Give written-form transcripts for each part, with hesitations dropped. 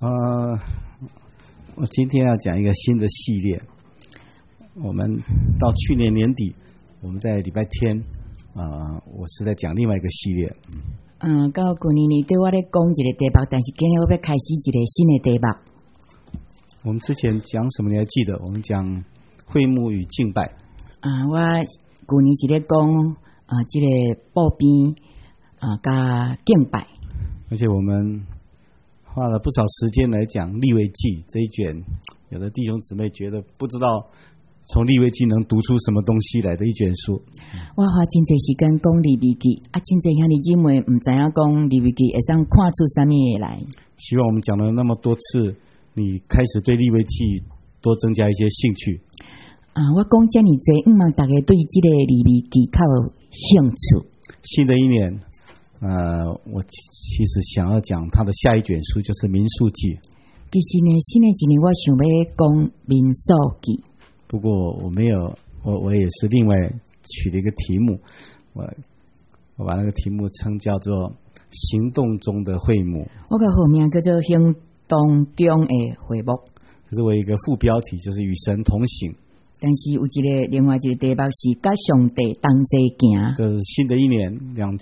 我今天要讲一个新的系列。我们到去年年底，我们在礼拜天，我是在讲另外一个系列。 到去年你对我咧讲一个题目，但是今天我要开始一个新的题目。 我们之前讲什么你还记得？我们讲会幕与敬拜。 我去年是咧讲这个布边加敬拜， 而且我们花了不少时间来讲利未记这一卷，有的弟兄姊妹觉得不知道从利未记能读出什么东西来的一卷书。 我花真侪时间讲利未记，真侪兄弟姊妹唔知影讲利未记会当看出啥物嘢来。 希望我们讲了那么多次，你开始对利未记多增加一些兴趣。 我讲这么多，希望大家对这个利未记较有兴趣。 新的一年，我其实想要讲他的下一卷书就是民数记。 其实呢，新的一年我想要讲民数记。 不过我没有，我也是另外取了一个题目，我把那个题目称叫做行动中的会幕。 我的号名叫做行动中的会幕。 可是我有一个副标题就是与神同行。 但是有另外一个题目是跟上帝同齐行。 这是新的一年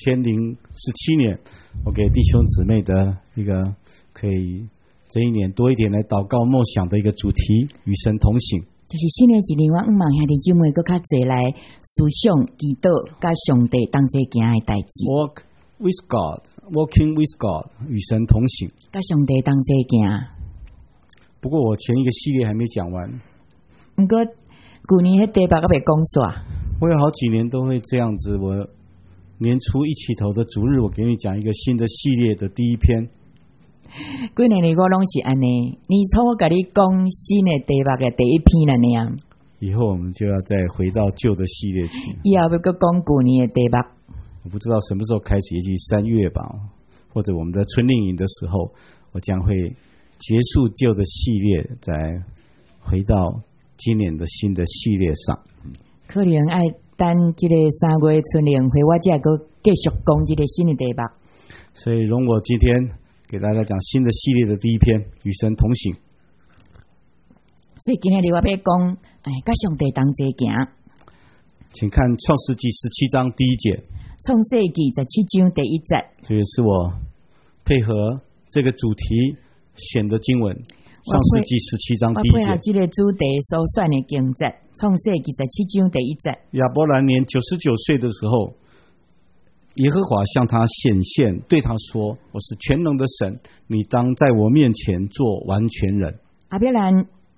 2017年，我给弟兄姊妹的一个可以这一年多一点来祷告默想的一个主题，与神同行。 就是新的一年，我希望兄弟姊妹更加侪来思想祈祷跟上帝同齐行的代志。 Walk with God, walking with God， 与神同行， 跟上帝同齐行。 不过我前一个系列还没讲完。 不过去年迄题目我未讲煞。 我有好几年都会这样子，我年初一起头的主日，我给你讲一个新的系列的第一篇。 几年里我拢是安尼，年初我甲你讲新的题目的第一篇了那样。 以后我们就要再回到旧的系列去。 以后要搁讲去年的题目。 我不知道什么时候开始，也许3月吧，或者我们在春令营的时候，我将会结束旧的系列，再回到今年的新的系列上。 可能爱等这个3月春令会，我才搁继续讲这个新的题目。 所以容我今天给大家讲新的系列的第一篇，与神同行。 所以今天我要讲，跟上帝同齐行。 请看创世纪17章第1节。 创世纪17章第1节。这也是我配合这个主题选的经文。创世纪17章第1节。 我配合这个主题所选的经节。创世纪17章第1节。 亚伯兰年99岁的时候，耶和华向他显现，对他说：“我是全能的神，你当在我面前做完全人。” 亚伯兰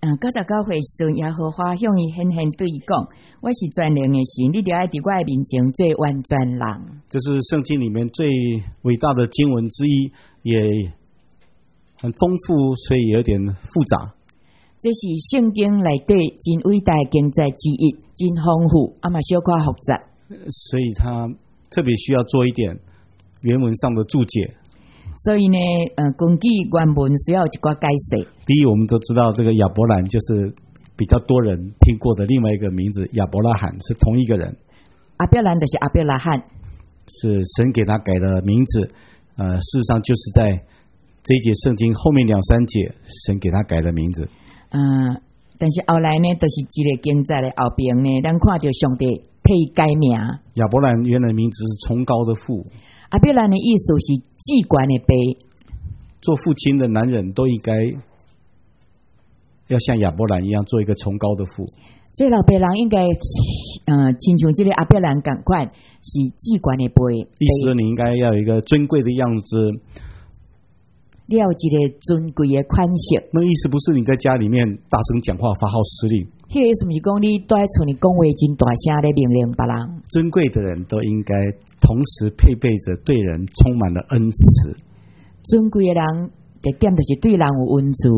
99岁时阵，耶和华向伊显现对伊讲：“我是全能的神，你就要在我的面前做完全人。” 这是圣经里面最伟大的经文之一，也很丰富，所以有点复杂。 这是圣经内底真伟大的经节之一，真丰富，嘛小可复杂。 所以他特别需要做一点原文上的注解。 所以呢，根据原文需要有一寡解释。 第一，我们都知道这个亚伯兰就是比较多人听过的另外一个名字，亚伯拉罕是同一个人。 亚伯兰就是亚伯拉罕， 是神给他改的名字。事实上就是在这一节圣经后面2、3节，神给他改的名字。 但是后来呢，就是这个经节的后边呢，咱看到上帝替伊改名。 亚伯兰原来名字是崇高的父。 亚伯兰的意思是至高的爸。 做父亲的男人都应该要像亚伯兰一样，做一个崇高的父。 所以老爸人应该亲像这个亚伯兰同款，是至高的爸。 意思说你应该要有一个尊贵的样子。 了一个尊贵的款式。 那意思不是你在家里面大声讲话发号施令。 迄个意思不是讲你在厝里讲话真大声咧命令别人。 尊贵的人都应该同时配备着对人充满了恩慈。 尊贵的人第一点就是对人有恩慈。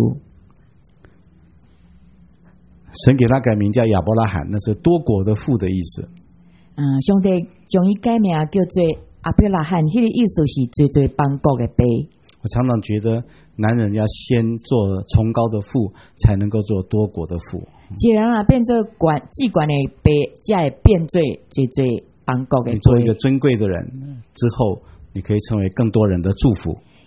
神给他改名叫亚伯拉罕，那是多国的父的意思。 上帝将伊改名叫做亚伯拉罕，迄个意思是最最邦国的爸。 我常常觉得，男人要先做崇高的父，才能够做多国的父。 一个人啊，变做至高的爸，才会变做最最邦国的爸。 你做一个尊贵的人之后，你可以成为更多人的祝福。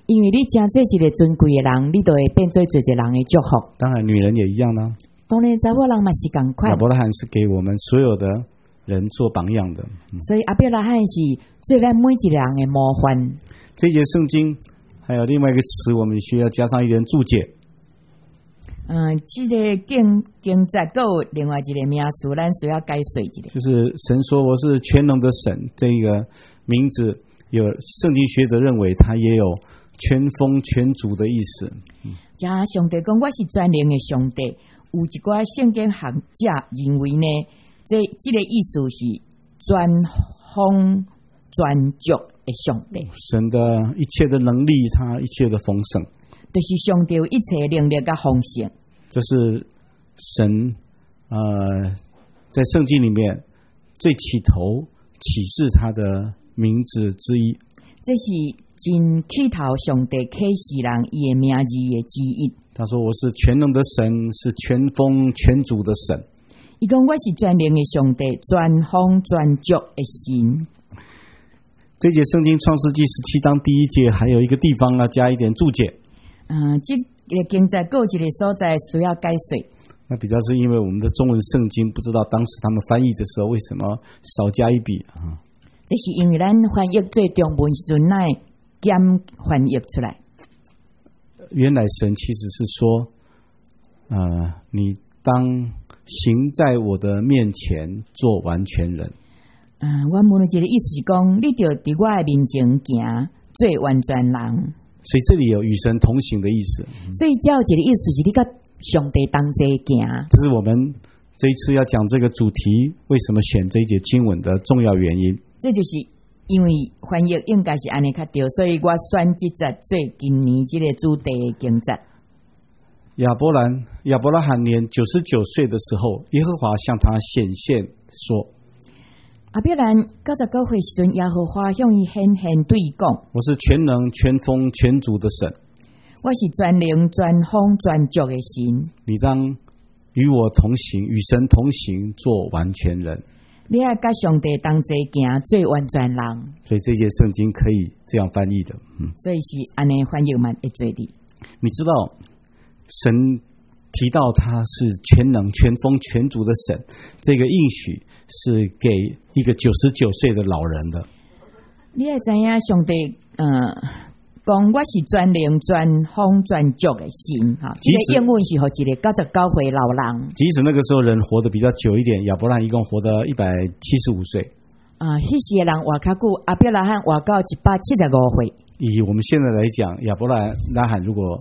因为你真做一个尊贵的人，你就会变做一个人的祝福。 当然，女人也一样呢。 当然，查某人嘛是同款。 亚伯拉罕是给我们所有的人做榜样的， 所以亚伯拉罕是做咱每一个人的模范。 这节圣经还有另外一个词，我们需要加上一点注解。 这个经节还有另外一个名词，咱需要解说一下。 就是神说我是全能的神，这个名字有圣经学者认为它也有全丰全足的意思。 加上帝讲我是全能的上帝，有一寡圣经学者认为呢，这个意思是全丰全足的上帝。 神的一切的能力，他一切的丰盛。 就是上帝有一切能力甲丰盛， 这是神在圣经里面最起头启示他的名字之一。 这是真起头上帝启示人伊的名字的之一。 他说我是全能的神，是全丰全足的神。 伊讲我是全能的上帝，全丰全足的神。 这节圣经创世纪17章第1节还有一个地方要加一点注解。 这个经在各一个所在需要解说。 那比较是因为我们的中文圣经不知道当时他们翻译的时候为什么少加一笔啊？ 这是因为咱翻译做中文时阵乃减翻译出来。 原来神其实是说，你当行在我的面前做完全人。 我问的这个意思是讲，你就伫我的面前行做完全人。 所以这里有与神同行的意思。 所以照这个意思是你跟上帝同齐行。 这是我们这一次要讲这个主题为什么选这一节经文的重要原因。 这就是因为翻译应该是安尼较对，所以我选这节做今年这个主题的经节。 亚伯拉罕年99岁的时候，耶和华向他显现说， 亚伯兰99岁时阵，耶和华向伊显现对伊讲： 我是全能全丰全足的神， 我是全能全丰全足的神。 你当与我同行，与神同行，做完全人。 你要跟上帝同齐行，做完全人。 所以这节圣经可以这样翻译的。 所以是安尼翻译蛮会做的。 你知道神提到他是全能全丰全足的神，这个应许是给一个99岁的老人的。 你也知影上帝讲我是全能全丰全足的神哈，这个英文是给一个99岁老人。即使那个时候人活得比较久一点，亚伯拉罕一共活得175岁。 迄时的人活较久，亚伯拉罕活到175岁。 以我们现在来讲，亚伯拉罕如果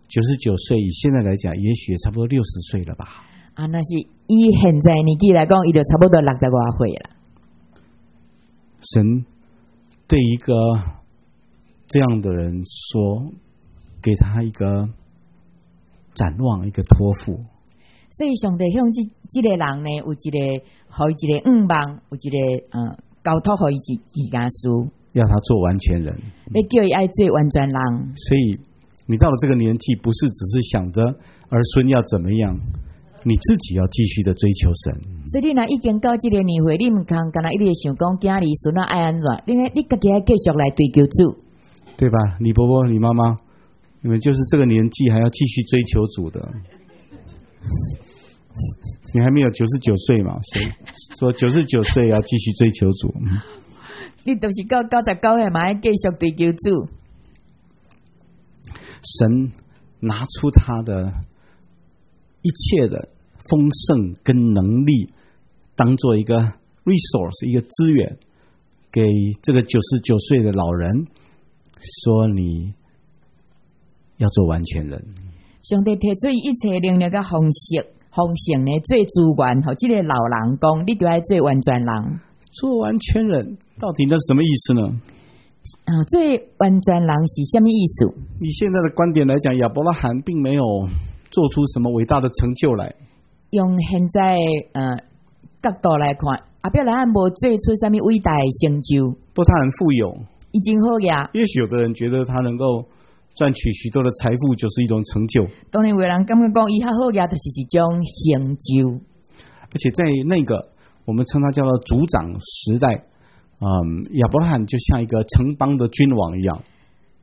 99岁，以现在来讲，也许也差不多60岁了吧？ 那是以现在年纪来讲，伊就差不多60多岁了。 神对一个这样的人说，给他一个展望，一个托付。 所以上帝向这个人呢，有一个予一个望，有一个交托予伊一件事， 要他做完全人， 要叫伊爱做完全人。 所以你到了这个年纪，不是只是想着儿孙要怎么样，你自己要继续的追求神。 所以你若已经到这个年岁，你唔通干那一直想讲囝儿孙仔爱安怎，你家己要继续来追求主，对吧？你伯伯、你妈妈，你们就是这个年纪还要继续追求主的。你还没有99岁嘛？所以说99岁要继续追求主。 你都是到99岁嘛，要继续追求主。 神拿出他的一切的丰盛跟能力，当做一个 resource， 一个资源，给这个99岁的老人，说你要做完全人。 上帝提出一切能力的方式呢，做资源，和这个老人讲，你就要做完全人。 做完全人到底那是什么意思呢？ 做完全人是什么意思？ 以现在的观点来讲，亚伯拉罕并没有做出什么伟大的成就来。 用现在角度来看，亚伯拉罕无做出什么伟大的成就。 不过他很富有， 已经好呀。 也许有的人觉得他能够赚取许多的财富就是一种成就。 当然有人感觉讲伊较好呀，就是一种成就。 而且在那个我们称它叫做族长时代，亚伯拉罕就像一个城邦的君王一样。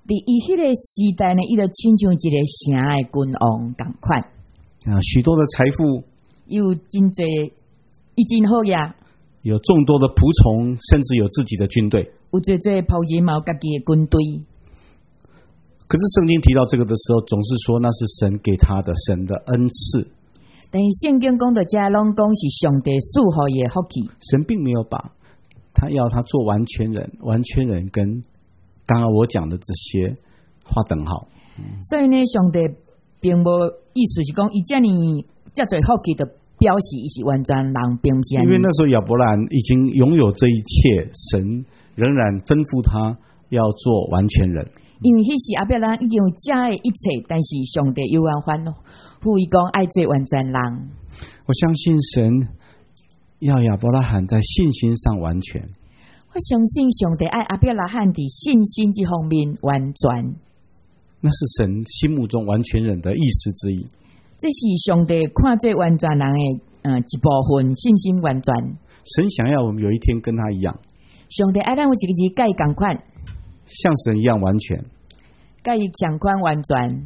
伫伊迄个时代呢，伊就亲像一个城的君王共款许多的财富， 有真侪，伊真好呀， 有众多的仆从，甚至有自己的军队。 有侪仆人嘛，有家己的军队。 可是圣经提到这个的时候，总是说那是神给他的，神的恩赐。 但是圣经讲到这拢讲是上帝赐予伊的福气， 神并没有把他要他做完全人，完全人跟刚刚我讲的这些划等号。 所以呢，上帝并无意思是讲伊遮尔遮侪福气的表示伊是完全人，并不是。 因为那时候亚伯兰已经拥有这一切，神仍然吩咐他要做完全人。 因为迄时亚伯兰已经有遮的一切，但是上帝又然吩咐伊讲爱做完全人。 我相信神要亚伯拉罕在信心上完全。 我相信上帝爱亚伯拉罕伫信心这方面完全， 那是神心目中完全人的意思之一。 这是上帝看做完全人的一部分，信心完全。 神想要我们有一天跟他一样， 上帝爱咱有一个日甲伊同款， 像神一样完全， 甲伊相款完全。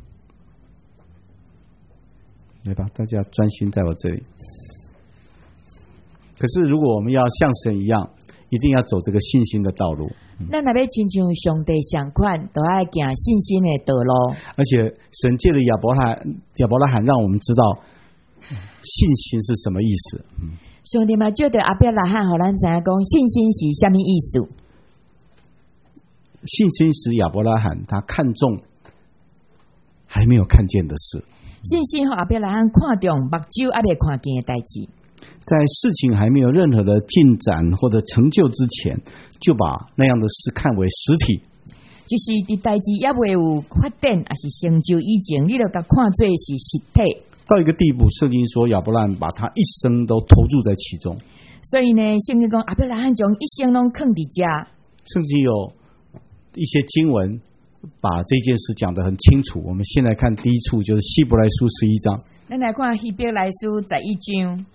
来吧，大家专心在我这里。可是如果我们要像神一样，一定要走这个信心的道路。 咱若要亲像上帝相款，都要行信心的道路。 而且神借着亚伯拉罕让我们知道信心是什么意思。 上帝嘛借着亚伯拉罕，互咱知影讲信心是什么意思。 信心使亚伯拉罕他看重还没有看见的事。 信心和亚伯拉罕看重目睭还未看见的代志， 在事情还没有任何的进展或者成就之前，就把那样的事看为实体。 就是伫代志也未有发展，还是成就以前，你就甲看做是实体。 到一个地步，圣经说亚伯拉罕把他一生都投注在其中。 所以呢，圣经讲亚伯拉罕将一生拢放伫遮。 圣经有一些经文把这件事讲得很清楚。我们先来看第一处，就是希伯来书11章。 咱来看希伯来书11章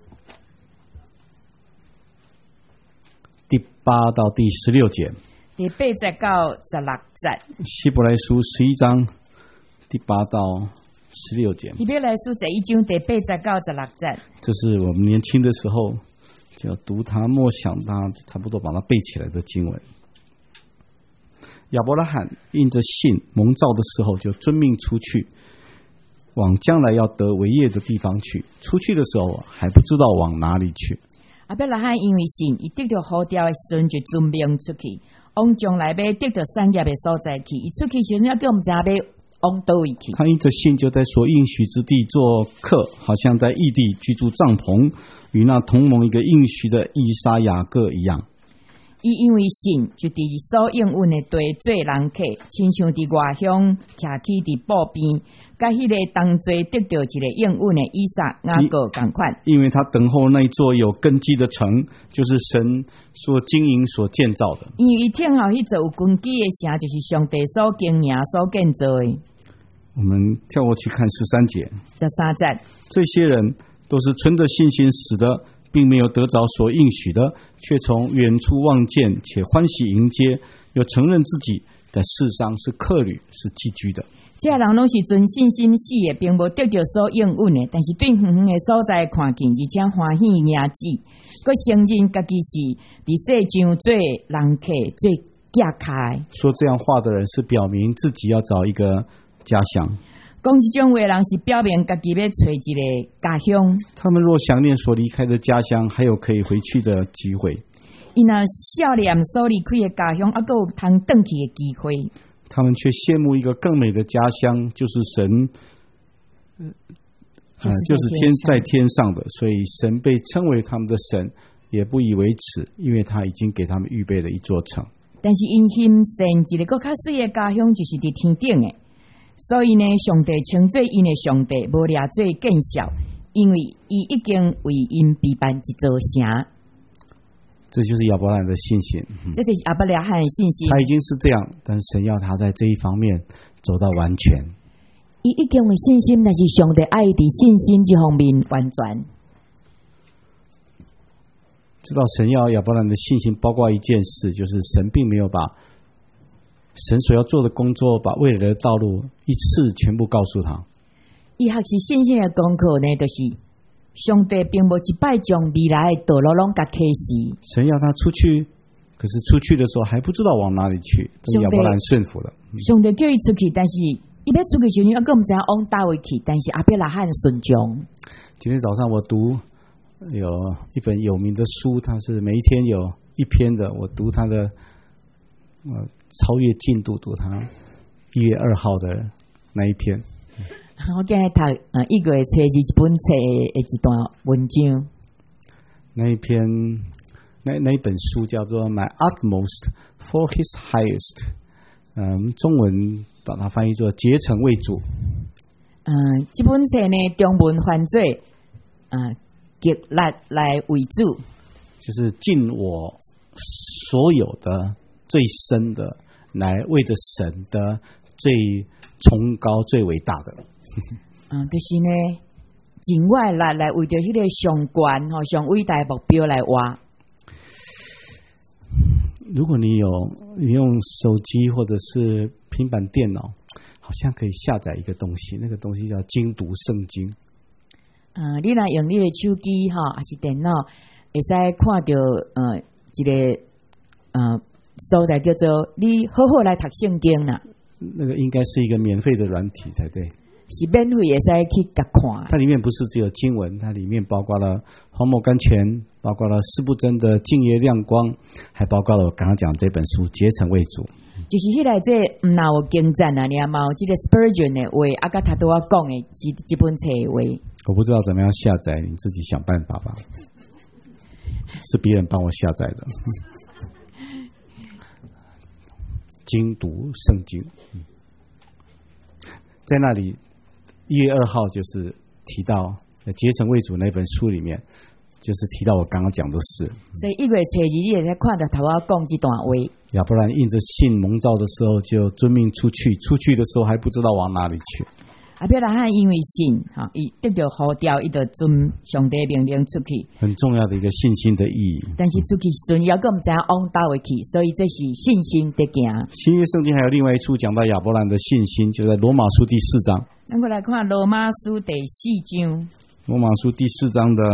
第8到第16节。 第8到16节。 希伯来书11章第8到16节。 希伯来书11章第8到16节。 这是我们年轻的时候就要读它、默想它，差不多把它背起来的经文。亚伯拉罕因着信蒙召的时候，就遵命出去，往将来要得为业的地方去。出去的时候还不知道往哪里去。 亚伯拉罕因为信，伊得到呼召的时阵就遵命出去，往将来要得到产业的所在去。伊出去时阵，都唔知要往倒位去。 他因着信就在所应许之地做客，好像在异地居住帐篷，与那同盟一个应许的以撒、雅各一样。 伊因为信，就伫所应允的地做人客，亲像伫外乡徛起伫埔边，甲迄个同齐得到一个应允的以撒、雅各同款。 因为他等候那一座有根基的城，就是神所经营、所建造的。 因为伊听候迄座有根基的城，就是上帝所经营、所建造的。 我们跳过去看13节。 13节， 这些人都是存着信心死的，并没有得着所应许的，却从远处望见，且欢喜迎接，又承认自己在世上是客旅，是寄居的。 这人拢是存信心死的，并无得到所应允的，但是对远远的所在看见，而且欢喜迎接，佮承认家己是伫世上做人客、做寄客。 说这样话的人是表明自己要找一个家乡。 讲这种话人是表明家己要找一个家乡。 他们若想念所离开的家乡，还有可以回去的机会。 伊若少年所离开的家乡，还佫有通转去的机会。 他们却羡慕一个更美的家乡，就是神，就是在天上的。所以神被称为他们的神，也不以为耻，因为他已经给他们预备了一座城。 但是因欣羡一个更较水的家乡，就是伫天顶的。所以呢，上帝称做因的上帝，无掠做见笑，因为伊已经为因备办一座城。 这就是亚伯拉罕的信心。 这就是亚伯拉罕的信心。 他已经是这样，但神要他在这一方面走到完全。 伊已经的信心，但是上帝爱伫信心这方面完全。 知道神要亚伯拉罕的信心，包括一件事，就是神并没有把神所要做的工作，把未来的道路一次全部告诉他。 伊学习信心的功课呢，就是上帝并无一摆将未来的道路拢甲启示。 神要他出去，可是出去的时候还不知道往哪里去，但亚伯兰顺服了。 上帝叫伊出去，但是伊要出去时，还佫毋知影往倒位去，但是亚伯拉罕顺从。 今天早上我读有一本有名的书，它是每一天有一篇的，我读它的超越进度，读它1月2号的那一篇。 我今日读1月初一本册的一段文章。 那一篇那一本书叫做《My Utmost for His Highest》，中文把它翻译作“竭诚为主”。 这本册呢，中文翻作极力来为主， 就是尽我所有的最深的，来为着神的最崇高、最伟大的。 就是呢，尽我的力来为着迄个上悬上伟大的目标来活。 如果你用手机或者是平板电脑，好像可以下载一个东西，那个东西叫精读圣经。 你若用你的手机还是电脑，会使看到一个所在叫做你好好来读圣经啦。 那个应该是一个免费的软体才对。 是免费会使去甲看。 它里面不是只有经文，它里面包括了黄某甘泉，包括了四不真的净业亮光，还包括了我刚刚讲这本书竭诚为主。 就是迄个这毋哪有经赞啊，你也嘛有这个 Spurgeon 的话，甲他对我讲的这本册的话。 我不知道怎么样下载，你自己想办法吧。是别人帮我下载的。精读圣经，在那里1月2号就是提到竭诚为主那本书里面，就是提到我刚刚讲的事。 所以1月初2你也在看到头我讲这段话。 亚伯兰印着信蒙召的时候就遵命出去，出去的时候还不知道往哪里去。 亚伯拉罕因为信伊得到呼召，伊就遵上帝命令出去， 很重要的一个信心的意义。 但是出去时阵，也佫毋知影往倒位去，所以这是信心的行。 新约圣经还有另外一处讲到亚伯兰的信心，就在罗马书第4章。 咱过来看罗马书第4章。 罗马书第4章的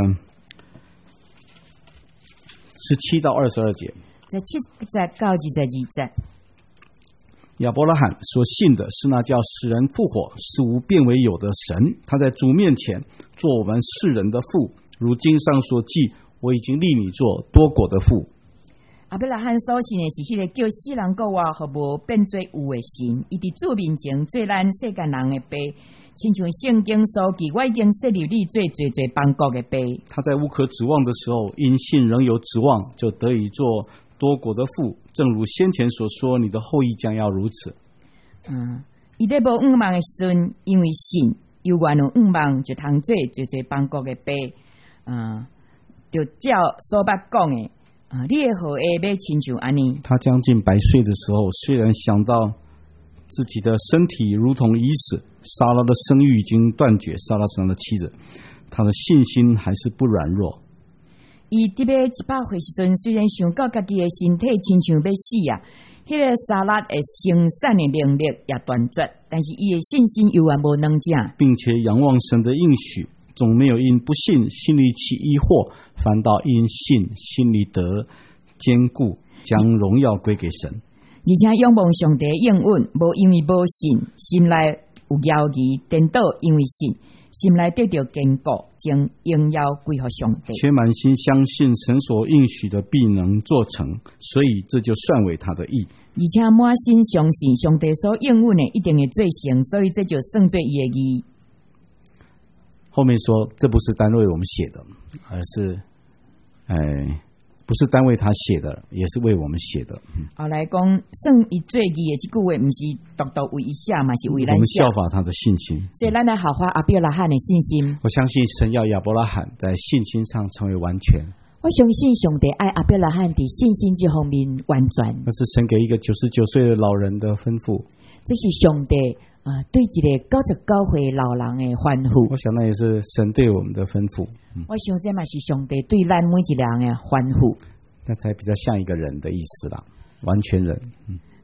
17到22节。 在7节到22节。 亚伯拉罕所信的是那叫使人复活、使无变为有的神，他在主面前做我们世人的父。如经上所记，我已经立你做多国的父。 亚伯拉罕所信的是迄个叫世人国活和无变做有的神，伊伫主面前做咱世间人的爸，亲像圣经所记，我已经设立你做邦国的爸。 他在无可指望的时候，因信仍有指望，就得以做多国的父，正如先前所说，你的后裔将要如此。 伊在无仰望的时阵，因为信，有原有仰望，就通做邦国的爸。就照所捌讲的，你的后裔要亲像安尼。 他将近100岁的时候，虽然想到自己的身体如同已死，撒拉的生育已经断绝，撒拉生了妻子，他的信心还是不软弱。 伊伫要100岁时阵，虽然想到家己的身体亲像要死啊，迄个撒拉的生产的能力也断绝，但是伊的信心犹原无软者， 并且仰望神的应许，总没有因不信心里起疑惑，反倒因信心里得坚固，将荣耀归给神。 而且仰望上帝应允，无因为无信，心内有摇疑颠倒，因为信，心内得到坚固，将荣耀归给上帝。 且满心相信神所应许的必能做成，所以这就算为他的义。 而且满心相信上帝所应允的一定会做成，所以这就算做伊的义。 后面说，这不是单为我们写的，而是不是单为他写的，也是为我们写的。 后来讲，算伊做义的这句话，不是独独为伊写嘛，是为咱写。 我们效法他的信心， 所以咱来效法亚伯拉罕的信心。 我相信神要亚伯拉罕在信心上成为完全。 我相信上帝爱亚伯拉罕在信心这方面完全。 那是神给一个99岁的老人的吩咐。 这是上帝对一个99岁老人的吩咐。 我想那也是神对我们的吩咐。 我想这嘛是上帝对咱每一个人的吩咐。 那才比较像一个人的意思啦，完全人。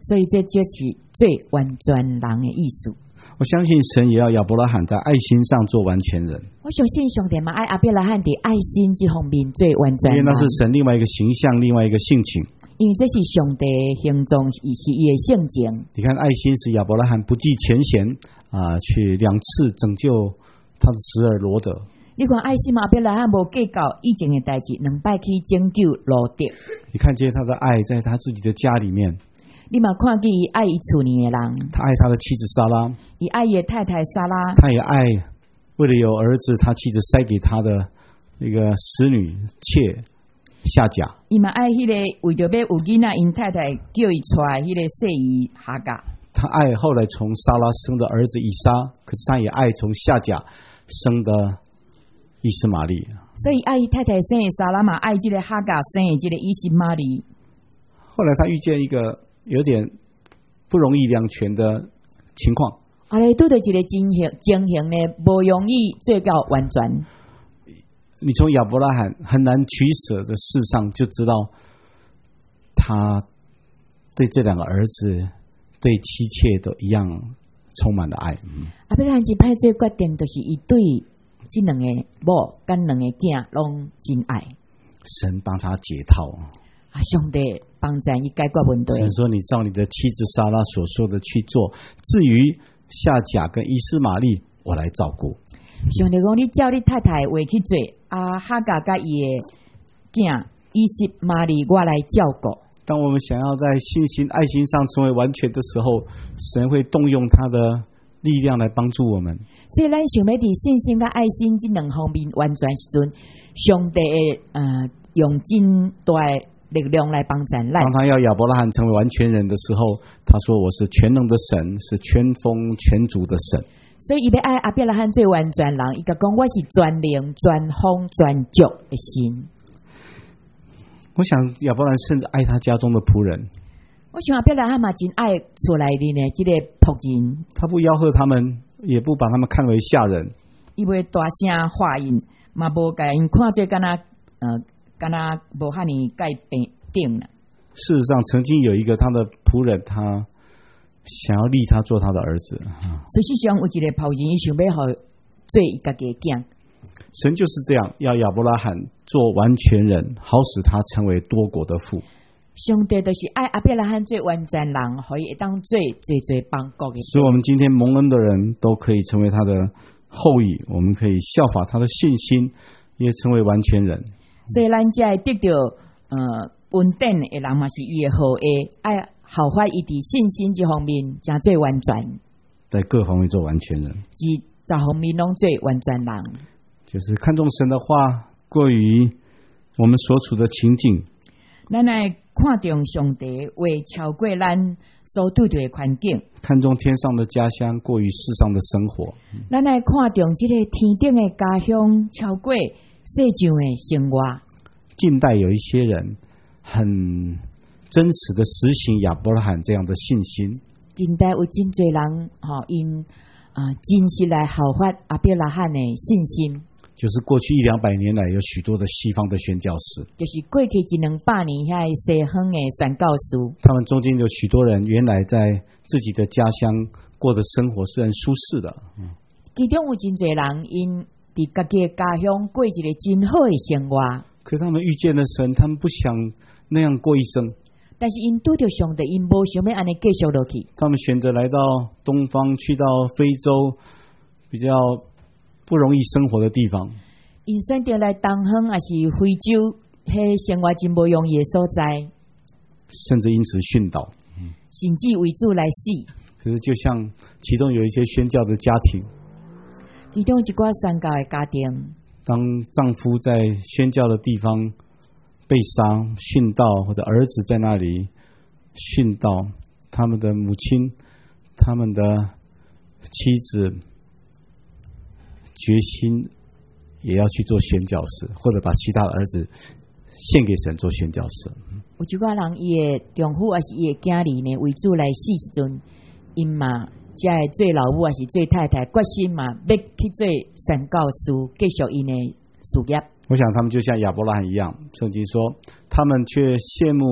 所以这就是最完全人的意思。 我相信神也要亚伯拉罕在爱心上做完全人。 我相信上帝嘛爱亚伯拉罕的爱心这方面最完全人， 因为那是神另外一个形象，另外一个性情。 因为这是上帝形状，也是伊的性情。 你看，爱心使亚伯拉罕不计前嫌去2次拯救他的侄儿罗德。 你看爱心嘛，亚伯拉罕无计较以前的代志，2摆去拯救罗德。 你看见他的爱在他自己的家里面。 你嘛看见伊爱伊厝里的人， 他爱他的妻子撒拉， 伊爱伊的太太撒拉， 他也爱为了有儿子，他妻子塞给他的那个使女妾夏甲。 伊嘛爱迄个为着要有囡仔，因太太叫伊出来迄个细姨哈甲。 他爱后来从撒拉生的儿子以撒，可是他也爱从夏甲生的以斯玛利。 所以爱伊太太生的撒拉嘛，爱这个哈甲生的这个以斯玛利。 后来他遇见一个有点不容易两全的情况。 后来拄到一个情形呢，不容易做到完全。 你从亚伯拉罕很难取舍的事上就知道，他对这2个儿子、对妻妾都一样充满了爱。 亚伯拉罕一派做决定，就是伊对这2个某跟2个囝拢真爱。 神帮他解套。 上帝帮助伊解决问题。 神说：“你照你的妻子撒拉所说的去做，至于夏甲跟以斯玛利，我来照顾。” 上帝讲：“你照你太太话去做，哈甲甲伊的囝以斯玛利，我来照顾。” 当我们想要在信心、爱心上成为完全的时候，神会动用他的力量来帮助我们。 所以，咱想要伫信心跟爱心这2方面完全时阵，上帝用真大力量来帮助咱。 当他要亚伯拉罕成为完全人的时候，他说：“我是全能的神，是全丰全足的神。” 所以，伊要爱亚伯拉罕最完全人，伊甲讲我是全能、全丰、全足的神。 我想亚伯兰甚至爱他家中的仆人。 我想亚伯拉罕嘛真爱厝内面的这个仆人。 他不吆喝他们，也不把他们看为下人。 伊袂大声话音，嘛无甲因看做敢若无遐尼改变定啦。事实上，曾经有一个他的仆人，他想要立他做他的儿子。 事实上，有一个仆人，伊想要互做伊家己的囝。 神就是这样，要亚伯拉罕做完全人，好使他成为多国的父。 上帝就是爱亚伯拉罕做完全人，可以当做邦国的。 使我们今天蒙恩的人都可以成为他的后裔，我们可以效法他的信心，也成为完全人。 所以咱才会得到稳定的人嘛，是伊的好的，爱效法伊伫信心这方面，真做完全， 在各方面做完全人， 即各方面拢做完全人。 就是看重神的话，过于我们所处的情境。 咱来看重上帝话，超过咱所对的环境。 看重天上的家乡，过于世上的生活。 咱来看重这个天顶的家乡，超过世上的生活。 近代有一些人很真实的实行亚伯拉罕这样的信心。 近代有真侪人因真实来效法亚伯拉罕的信心。 就是过去100-200年来，有许多的西方的宣教士， 就是过去100-200年遐西方的宣教士， 他们中间有许多人原来在自己的家乡过的生活是很舒适的。 其中有真侪人因伫家己的家乡过一个真好的生活， 可是他们遇见了神，他们不想那样过一生。 但是因拄着上帝，因无想要安尼继续落去。 他们选择来到东方，去到非洲比较不容易生活的地方。 因选择来东方还是非洲，迄生活真无容易的所在， 甚至因此殉道， 甚至为主来死。 可是就像其中有一些宣教的家庭， 其中一寡宣教的家庭， 当丈夫在宣教的地方被杀殉道，或者儿子在那里殉道，他们的母亲、他们的妻子决心也要去做宣教士，或者把其他的儿子献给神做宣教士。 有一寡人伊的丈夫还是伊的囝儿呢，为主来死时阵，因嘛才会做老母还是做太太，决心嘛要去做宣教士，继续因的事业。 我想他们就像亚伯拉罕一样，圣经说他们却羡慕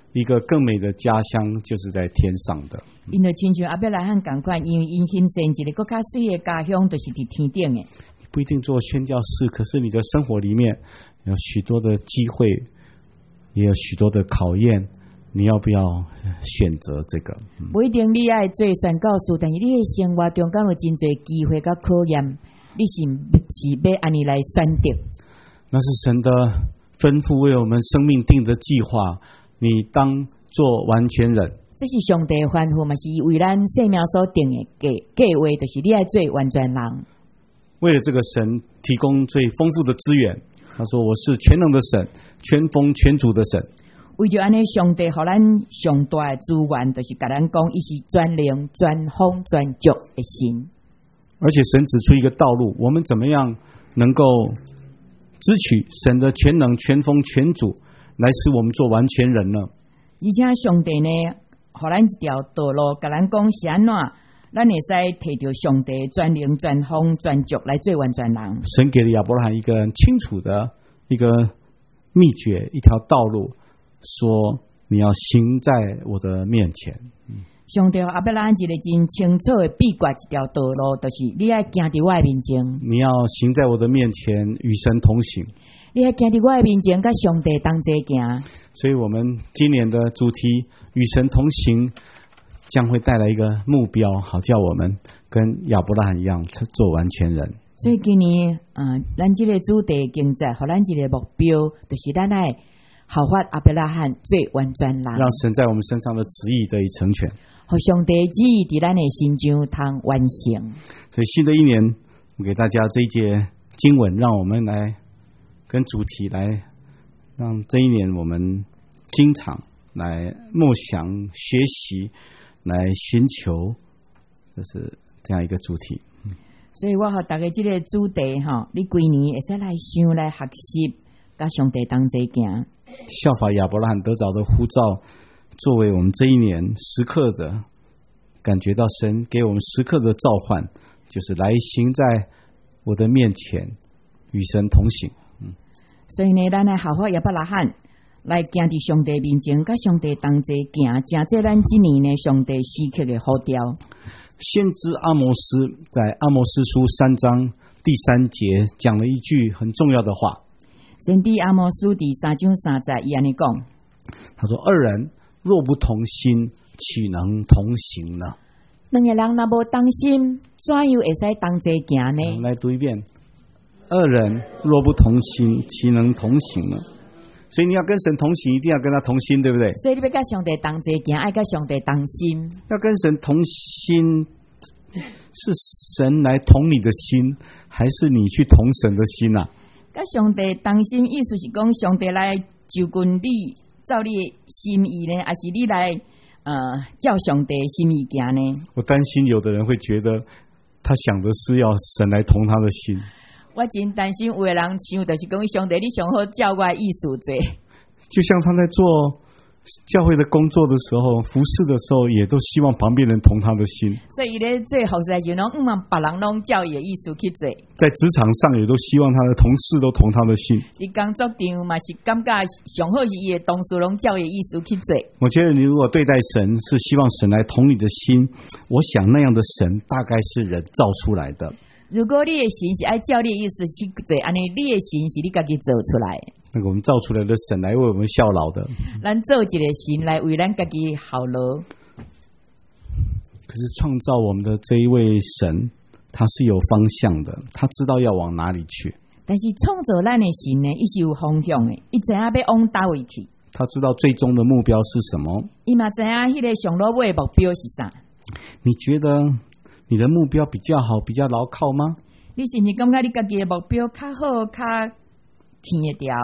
一个更美的家乡就是在天上的。 因就亲像亚伯拉罕同款，因为因欣赏一个更加水的家乡，就是伫天顶的。 不一定做宣教士，可是你的生活里面有许多的机会，也有许多的考验，你要不要选择这个？ 不一定你爱做宣教士，但是你的生活中间有真侪机会甲考验，你是要安尼来选择？ 那是神的吩咐，为我们生命定的计划，你当做完全人。 这是上帝的吩咐，嘛是为咱生命所定的计划，就是你爱做完全人。 为了这个神提供最丰富的资源，他说我是全能的神，全丰全足的神。 为着安尼，上帝予咱上大的资源，就是甲咱讲，伊是全能、全丰、全足的神。 而且神指出一个道路，我们怎么样能够支取神的全能、全丰、全足，来使我们做完全人呢？ 而且上帝呢，予咱一条道路，甲咱讲是安怎，咱会使摕到上帝全能、全丰、全足来做完全人。 神给了亚伯拉罕一个很清楚的一个秘诀，一条道路，说你要行在我的面前。 上帝亚伯拉罕一个真清楚的秘诀，一条道路，就是你要行伫我的面前。 你要行在我的面前，与神同行。 你要行伫我的面前，甲上帝同齐行。 所以我们今年的主题与神同行，将会带来一个目标，好叫我们跟亚伯拉罕一样做完全人。 所以今年咱这个主题经在，互咱一个目标，就是咱来效法亚伯拉罕做完全人， 让神在我们身上的旨意得以成全， 互上帝旨意伫咱的心中通完成。 所以新的一年，我给大家这一节经文，让我们来跟主题来，让这一年我们经常来默想、学习、来寻求，就是这样一个主题。 所以我和大家这个主题你规年会使来想来学习，甲上帝同齐行， 效法亚伯拉罕得着的呼召，作为我们这一年时刻的感觉到神给我们时刻的召唤，就是来行在我的面前，与神同行。 所以呢，咱来效法亚伯拉罕，来行伫上帝面前，甲上帝同齐行，正做咱今年呢上帝时刻的呼召。 先知阿摩斯在阿摩斯书3章第3节讲了一句很重要的话。 先知阿摩斯第3章3节伊安尼讲， 他说：“二人若不同心，岂能同行呢？” 两个人若无同心，怎样会使同齐行呢？ 来读一遍：二人若不同心，岂能同行呢？所以你要跟神同行，一定要跟他同心，对不对？ 所以你要跟上帝同齐行，爱跟上帝同心。 要跟神同心，是神来同你的心，还是你去同神的心啊？ 跟上帝同心，意思是讲上帝来就近你，照你的心意呢，还是你来照上帝的心意行呢？我担心有的人会觉得，他想的是要神来同他的心。 我真担心有的人想就是讲上帝，你上好照我的意思做。 就像他在做教会的工作的时候，服侍的时候，也都希望旁边人同他的心。 所以咧做服侍就拢望别人拢照伊的意思去做。 在职场上也都希望他的同事都同他的心。 伫工作场嘛是感觉上好是伊的同事拢照伊的意思去做。 我觉得你如果对待神是希望神来同你的心，我想那样的神大概是人造出来的。 如果你的心是爱照你的意思去做，安尼你的心是你家己做出来的。 那个我们造出来的神来为我们效劳的。 咱做一个神来为咱家己效劳。 可是创造我们的这一位神，他是有方向的，他知道要往哪里去。 但是创造咱的神呢，伊是有方向的，伊知影要往倒位去。 他知道最终的目标是什么。 伊嘛知影迄个上路尾的目标是啥。 你觉得你的目标比较好，比较牢靠吗？ 你是不是感觉你家己的目标较好，较听得掉？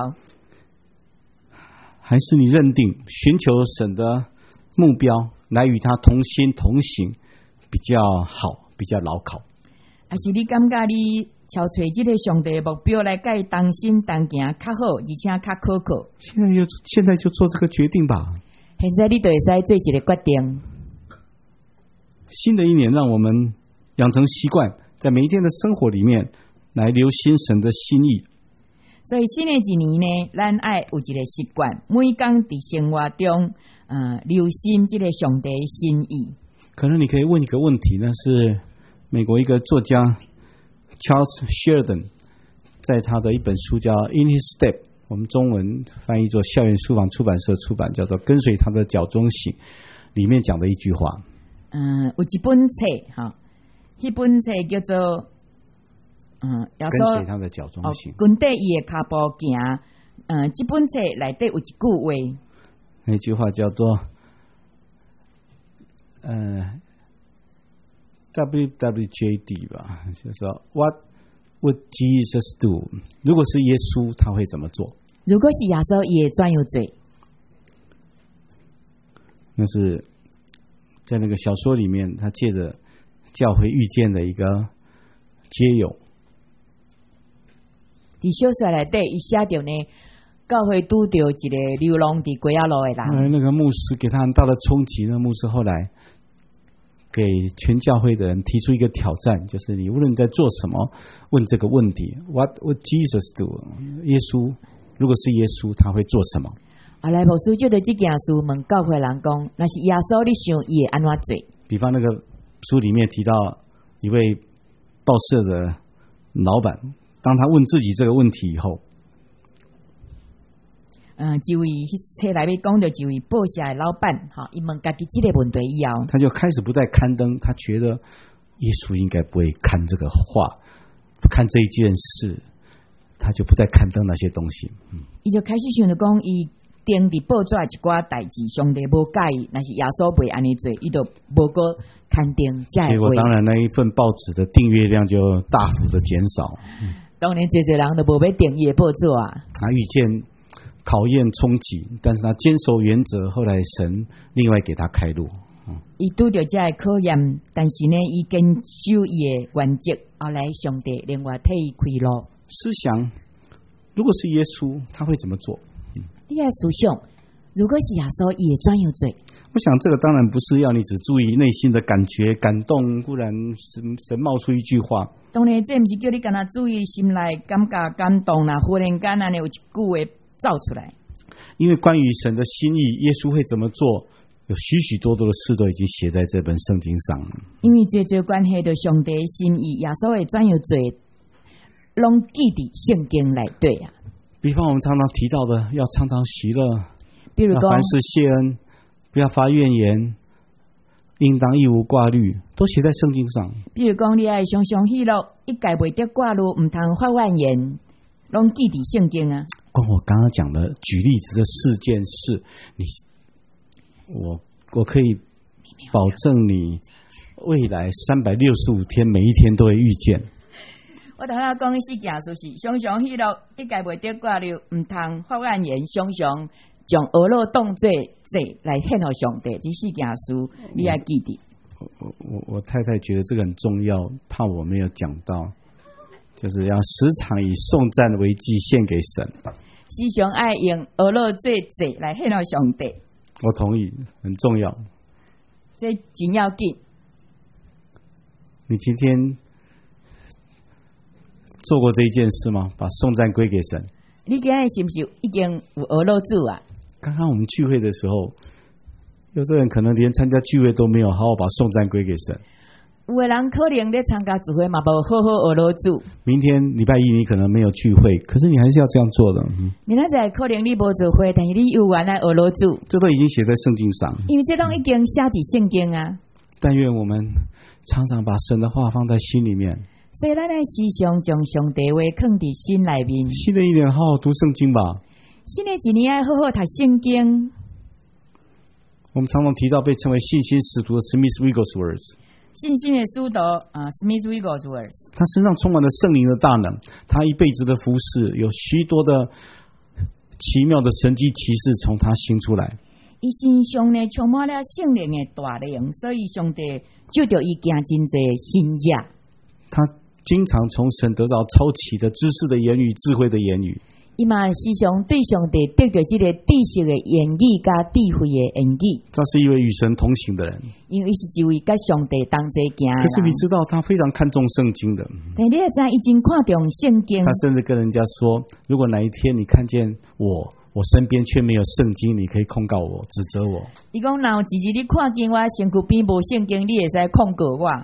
还是你认定寻求神的目标来与他同心同行比较好，比较牢靠？ 还是你感觉你朝找这个上帝的目标来甲伊同心同行较好，而且较可靠？ 现在就做这个决定吧。 现在你就会使做一个决定。 新的一年，让我们养成习惯，在每一天的生活里面来留心神的心意。 所以新的一年呢，咱爱有一个习惯，每天伫生活中，留心这个上帝的心意。 可能你可以问一个问题，那是美国一个作家 Charles Sheridan 在他的一本书叫《In His Step》，我们中文翻译作校园书房出版社出版，叫做《跟随他的脚中行》，里面讲的一句话。 有一本册哈，迄本册叫做跟随他的脚中行， 跟对伊的脚步行。这本册内底有一句话， 那句话叫做WWJD 吧，就是说 What would Jesus do？ 如果是耶稣，他会怎么做？ 如果是耶稣，伊会怎样做？ 那是在那个小说里面，他借着教会遇见的一个街友。 伫小说内底，伊写着呢，教会拄着一个流浪伫鬼仔路的人。 那个牧师给他很大的冲击，那牧师后来给全教会的人提出一个挑战，就是你无论在做什么，问这个问题 ：What would Jesus do？ 耶稣，如果是耶稣，他会做什么？ 来，牧师就对这件事问教会人讲，那是耶稣，你想伊会安怎做？ 比方那个书里面提到一位报社的老板。当他问自己这个问题以后， 这位册内面讲的这位报社的老板，哈，伊问家己这个问题以后， 他就开始不再刊登，他觉得耶稣应该不会看这个话，看这一件事，他就不再刊登那些东西。 伊就开始想着讲，伊登伫报纸一寡代志，上帝无介意，那是耶稣袂安尼做，伊就无个刊登。 结果当然那一份报纸的订阅量就大幅的减少。 当然，这人都无要订伊的报纸啊。 他遇见考验冲击，但是他坚守原则，后来神另外给他开路。 伊拄着这个考验，但是呢，伊坚守伊的原则，后来上帝另外替伊开路。 思想，如果是耶稣，他会怎么做？ 你要思想，如果是耶稣，伊会怎样做？ 我想这个当然不是要你只注意内心的感觉、感动，忽然神冒出一句话。 当然，这不是叫你跟他注意心内感觉感动啦，忽然间那里有一句话造出来。 因为关于神的心意，耶稣会怎么做，有许许多多的事都已经写在这本圣经上了。 因为最关系到上帝的心意，耶稣会怎样做，拢记伫圣经内底啊。 比方我们常常提到的，要常常喜乐， 比如讲凡事谢恩，不要发怨言，应当一无挂虑，都写在圣经上。比如讲，你爱常常喜乐，一概袂得挂虑，唔通发怨言，拢记伫圣经啊。 光我刚刚讲的举例子的4件事，我可以保证你未来365天每一天都会遇见。 我头先讲的4件事是常常喜乐，一概袂得挂虑，唔通发怨言，常常将恶乐当作罪来献给上帝。这4件事你要记得。 我太太觉得这个很重要，怕我没有讲到，就是要时常以颂赞为祭献给神。 时常爱用恶乐做罪来献给上帝。 我同意，很重要。 这真要紧。 你今天做过这一件事吗？把颂赞归给神。 你今日是不是已经有俄罗斯啊？ 刚刚我们聚会的时候，有的人可能连参加聚会都没有好好把颂赞归给神。 有的人可能在参加聚会嘛，无好好俄罗斯。 明天礼拜一你可能没有聚会，可是你还是要这样做的。 明仔载可能你无聚会，但是你有原来俄罗斯， 这都已经写在圣经上。 因为这拢已经写伫圣经啊。 但愿我们常常把神的话放在心里面。 所以咱的时常将上帝话放伫心内面。 新的一年好好读圣经吧。 新的一年要好好读圣经。 我们常常提到被称为信心使徒的 Smith Wigglesworth。 信心的使徒Smith Wigglesworth。 他身上充满了圣灵的大能，他一辈子的服侍有许多的奇妙的神迹奇事从他行出来。 伊身上呢充满了圣灵的大能，所以上帝就着伊行真济神迹。 他经常从神得到超奇的知识的言语、智慧的言语。 伊嘛时常对上帝得到这个知识的言语加智慧的言语。 他是一位与神同行的人， 因为是一位甲上帝同齐行的人。 可是你知道他非常看重圣经的， 但你也知道，已经看重圣经。 他甚至跟人家说，如果哪一天你看见我身边却没有圣经，你可以控告我，指责我。 伊讲，若有一日你看见我身躯边无圣经，你会使控告我。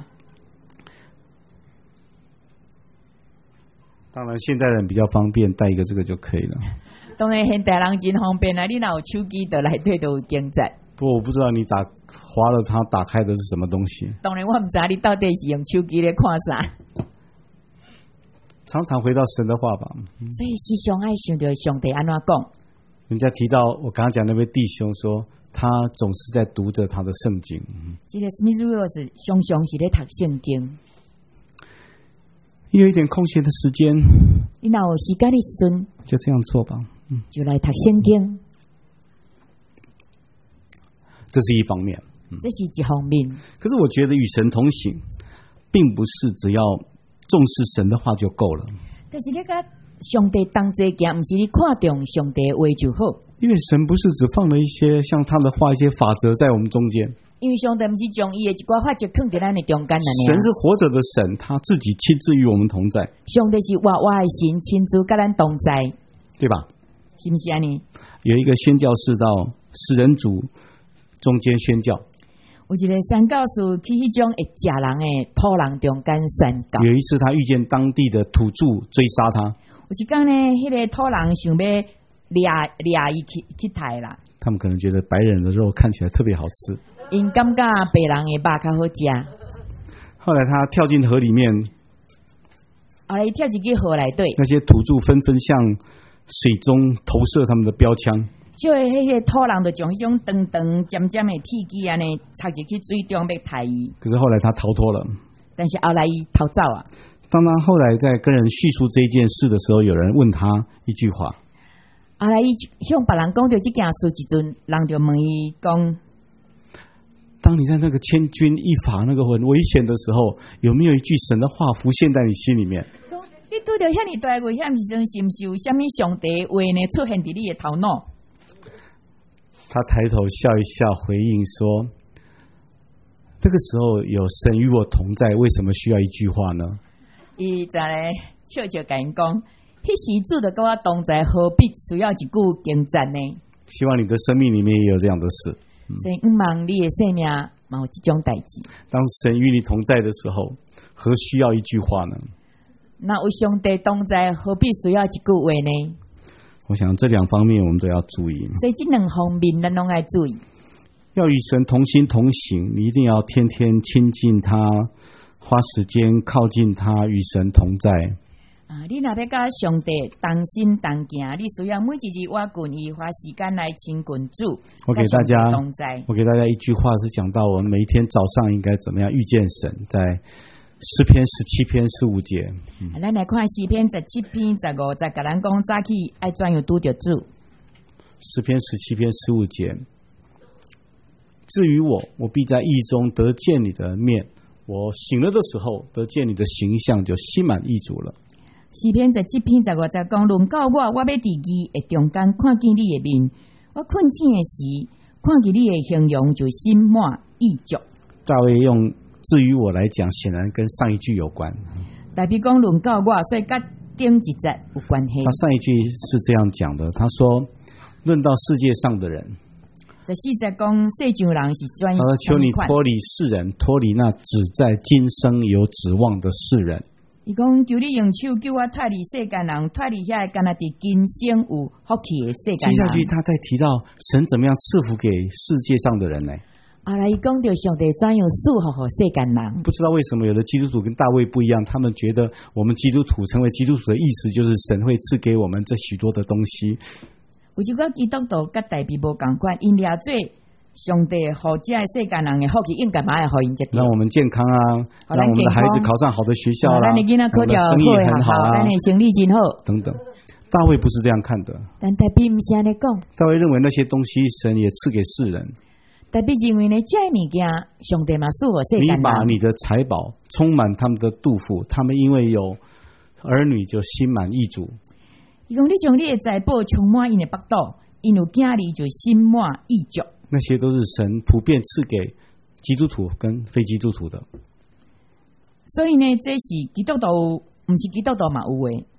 当然，现代人比较方便，带一个这个就可以了。 当然，现代人真方便啊！你若有手机，就内底都有经载。 不过我不知道你划了它打开的是什么东西。 当然，我唔知你到底是用手机咧看啥。 常常回到神的话吧。 所以时常爱想到上帝安怎讲。 人家提到我刚刚讲那位弟兄说，他总是在读着他的圣经。 这个 Smith Wills 常常是咧读圣经。 有一点空闲的时间， 你若有时间的时阵， 就这样做吧。 就来读圣经。 这是一方面， 这是一方面。 可是我觉得与神同行，并不是只要重视神的话就够了。 但是你甲上帝同齐行，不是你看重上帝的话就好。 因为神不是只放了一些像他的话、一些法则在我们中间。 因为上帝不是将伊的一寡法则放在咱的中间了。 神是活着的神，他自己亲自与我们同在。 上帝是活活的神，亲自跟咱同在， 对吧？ 是不是安尼？ 有一个宣教士到食人族中间宣教。 有一个宣教士去迄种会食人的土人中间宣教。 有一次他遇见当地的土著追杀他。 有一天呢，迄个土人想要掠伊去杀啦。他们可能觉得白人的肉看起来特别好吃。因感觉白人的肉较好食。 后来他跳进河里面， 后来跳进去河内底， 那些土著纷纷向水中投射他们的标枪。 就迄个土人就将迄种长长尖尖的铁枝安尼插入去水中要杀伊。 可是后来他逃脱了。 但是后来伊逃走啊。 当他后来在跟人叙述这一件事的时候，有人问他一句话。 后来伊向别人讲到这件事时阵，人就问伊讲。 当你在那个千钧一发、那个很危险的时候，有没有一句神的话浮现在你心里面？ 你拄到遐尼大危险时阵，是不是有什么上帝话呢出现在你的头脑？ 他抬头笑一笑，回应说：“这个时候有神与我同在，为什么需要一句话呢？” 伊在咧笑笑甲因讲：“迄时主就跟我同在，何必需要一句经赞呢？” 希望你的生命里面也有这样的事。 所以，希望你的生命嘛有这种代志。 当神与你同在的时候，何需要一句话呢？ 那有上帝同在，何必需要一句话呢？ 我想这两方面我们都要注意。 所以这两方面咱拢要注意。 要与神同心同行，你一定要天天亲近他，花时间靠近他，与神同在。 你若要甲上帝同心同行，你需要每一日挖滚伊，花时间来亲近主。 我给大家一句话是讲到我们每一天早上应该怎么样遇见神，在诗篇17篇15节。 咱来看诗篇17篇15节，甲咱讲早起爱怎样拄着主。 诗篇17篇15节。至于我必在义中得见你的面，我醒了的时候得见你的形象，就心满意足了。 诗篇17篇15节讲，论到我要伫义的中间看见你的面，我困醒的时看见你的形容，就心满意足。 大卫用至于我来讲，显然跟上一句有关。 大比讲论到我，所以甲顶一节有关系。 他上一句是这样讲的，他说：论到世界上的人， 就是在讲世上人是专业。 他说：求你脱离世人，脱离那只在今生有指望的世人。 伊讲求你用手叫我脱离世间人，脱离遐干那伫今生有福气的世间人。接下去他再提到神怎么样赐福给世界上的人呢？ 来伊讲到上帝怎样祝福世间人。 不知道为什么有的基督徒跟大卫不一样，他们觉得我们基督徒成为基督徒的意思就是神会赐给我们这许多的东西。 有一个基督徒跟大卫无同款，因掠做上帝好这世间人的福气，应该嘛要互因一点。 让我们健康啊，让我们的孩子考上好的学校啦， 咱的囡仔考掉生意很好啊， 咱的生意真好等等。大卫不是这样看的， 但大卫不是这样讲。 大卫认为那些东西神也赐给世人。 大卫认为呢，这物件上帝嘛赐予世间人。 你把你的财宝充满他们的肚腹，他们因为有儿女就心满意足。 伊讲你将你的财宝充满因的腹肚，因有囝儿就心满意足。 那些都是神普遍赐给基督徒跟非基督徒的。 所以呢，这是基督徒，不是基督徒嘛有诶。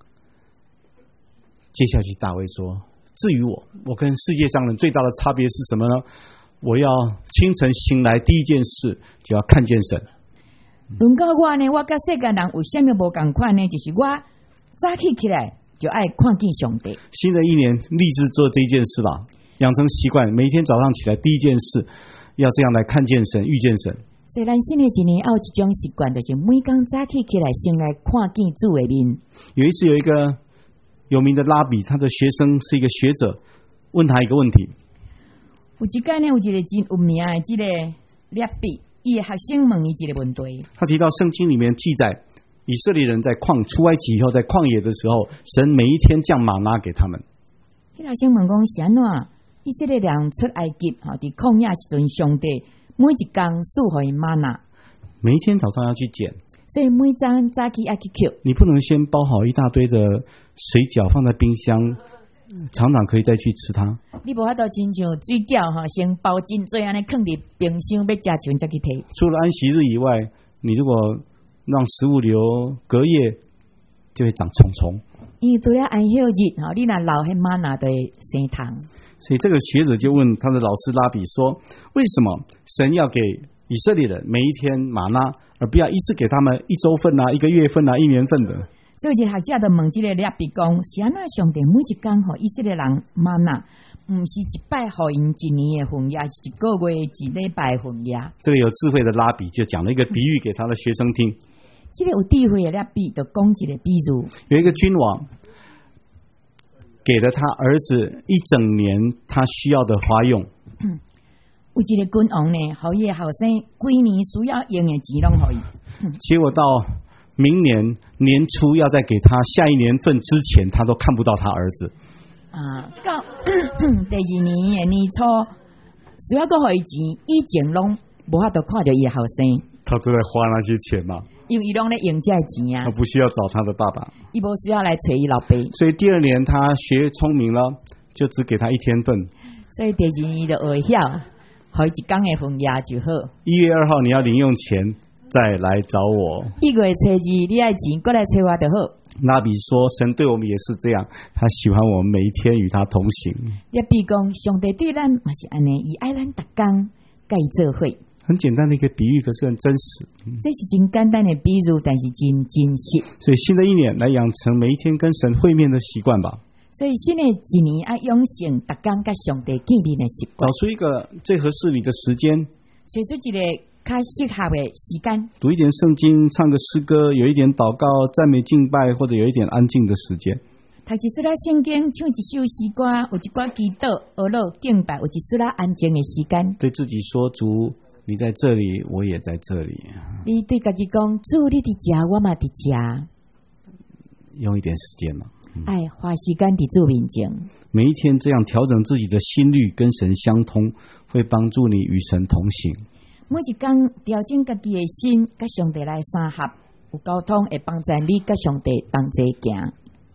接下去大卫说：“至于我跟世界上人最大的差别是什么呢？我要清晨醒来第一件事就要看见神。 论到我呢，我跟世界人有啥物无共款呢？就是我早起来就爱看见上帝。 新的一年立志做这一件事吧，养成习惯，每一天早上起来第一件事要这样来看见神、遇见神。 所以咱新的一年要有一种习惯，就是每天早起来先来看见主的面。有一次有一个有名的拉比，他的学生是一个学者，问他一个问题。 有一天呢，有一个真有名的这个拉比，伊的学生问伊一个问题。 他提到圣经里面记载，以色列人在出埃及以后，在旷野的时候，神每一天降玛拿给他们。 迄学生问讲是安怎？以色列人出埃及伫旷野时阵，上帝每一天赐予玛拿， 每一天早上要去捡。 所以每早起要去捡。 你不能先包好一大堆的水饺放在冰箱，常常可以再去吃它。 你无法度亲像水饺先包真多安尼放伫冰箱要食前再去摕。除了安息日以外，你如果让食物留隔夜，就会长虫虫。 因为除了安息日你若留迄玛拿就会生虫。 所以这个学者就问他的老师拉比说：为什么神要给以色列人每一天玛拿，而不要一次给他们一周份啊、一个月份啊、一年份的？ 所以一个学者就问这个拉比讲：是安怎上帝每一天予以色列人玛拿，不是一摆予因一年的份，也是一个月、一礼拜的份呀？ 这个有智慧的拉比就讲了一个比喻给他的学生听。 这个有智慧的拉比就讲一个比喻， 有一个君王给了他儿子一整年他需要的花用。 有一个君王呢，予伊的后生规年需要用的钱拢予伊。 结果到明年年初要再给他下一年份之前，他都看不到他儿子。 到第二年的年初需要搁予伊钱，以前拢无法度看到伊的后生。 他都在花那些钱嘛， 因为伊拢咧用这钱啊， 他不需要找他的爸爸， 伊无需要来找伊老爸。 所以第二年他学聪明了，就只给他一天份。 所以第二年就会晓，予伊一天的份也就好。 1月2号你要零用钱，再来找我。 1月初2你爱钱，过来找我就好。 拉比说，神对我们也是这样，他喜欢我们每一天与他同行。 拉比讲，上帝对咱嘛是安尼，伊爱咱逐天甲伊做伙。 很简单的一个比喻，可是很真实。 这是真简单的比喻，但是真真实。 所以新的一年来养成每一天跟神会面的习惯吧。 所以新的一年要养成逐天甲上帝见面的习惯。 找出一个最合适你的时间， 找出一个较适合的时间， 读一点圣经，唱个诗歌，有一点祷告、赞美、敬拜，或者有一点安静的时间。 读一首圣经，唱一首诗歌，有一寡祈祷、学乐、敬拜，有一首安静的时间。 对自己说：主，你在这里，我也在这里。 你对自己讲：主，你伫遮，我嘛伫遮。 用一点时间嘛。 爱花时间伫主面前。 每一天这样调整自己的心率，跟神相通，会帮助你与神同行。 每一天调整家己的心，甲上帝来三合，有沟通，会帮助你甲上帝同齐行。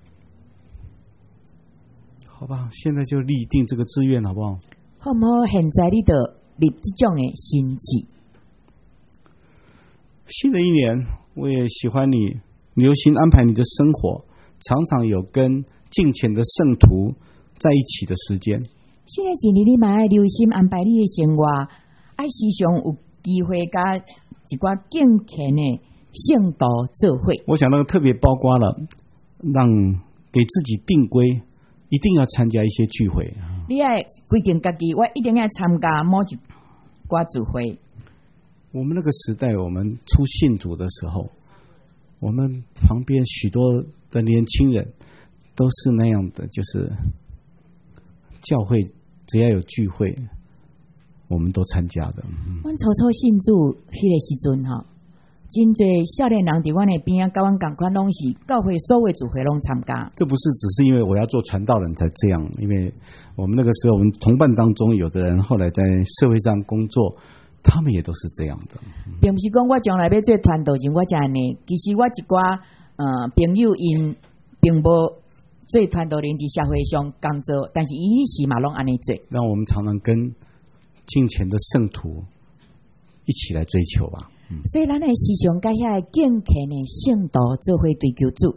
好吧，现在就立定这个志愿，好不好？ 好唔好？现在你就立这种的心志。 新的一年，我也喜欢你留心安排你的生活，常常有跟敬虔的圣徒在一起的时间。 新的一年，你嘛爱留心安排你的生活，爱时常有机会甲一寡敬虔的圣徒做伙。 我想那个特别包括了，让给自己定规，一定要参加一些聚会。 你爱规定家己，我一定要参加某一寡聚会。 我们那个时代，我们初信主的时候，我们旁边许多的年轻人都是那样的，就是教会只要有聚会，我们都参加的。 阮初初信主迄个时阵哈，真侪少年人伫阮的边啊，甲阮共款拢是教会所有聚会拢参加。 这不是只是因为我要做传道人才这样，因为我们那个时候，我们同伴当中有的人后来在社会上工作，他们也都是这样的。 并不是讲我将来要做传道人，我才安尼。其实我一寡朋友因并无所以传道人伫社会上工作，但是伊时嘛拢安尼做， 让我们常常跟敬虔的圣徒一起来追求吧。 所以咱诶时常甲遐敬虔诶圣徒做伙追求主。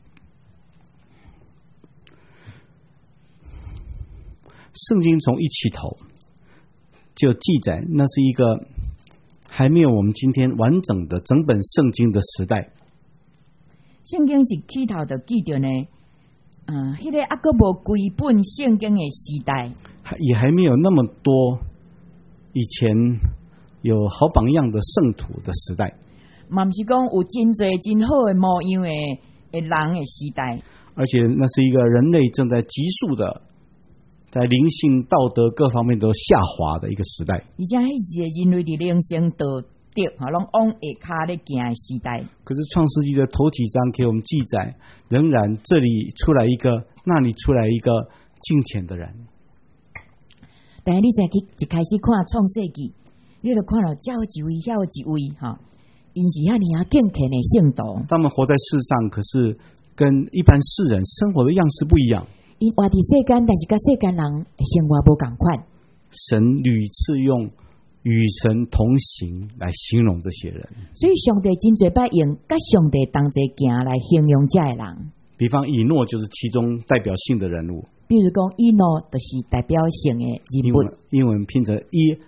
圣经从一起头就记载，那是一个还没有我们今天完整的整本圣经的时代。 圣经一起头就记着呢，迄个还阁无规本圣经诶时代， 也还没有那么多以前有好榜样的圣徒的时代， 嘛毋是讲有真侪真好诶模样诶人诶时代， 而且那是一个人类正在急速的在灵性、道德各方面都下滑的一个时代。 而且迄时人类伫灵性道德拢往下骹咧行诶时代。 可是创世纪的头几章给我们记载，仍然这里出来一个，那里出来一个敬虔的人。 但是你再去一开始看创世纪，你就看到遮有一位，遐有一位，因是遐尼啊敬虔的圣徒。 他们活在世上，可是跟一般世人生活的样式不一样。 因活伫世间，但是甲世间人生活无共款。 神屡次用与神同行来形容这些人， 所以上帝真侪摆用甲上帝同齐行来形容这的人。 比方以诺就是其中代表性的人物。 比如讲，以诺就是代表性的人物。 英文拼成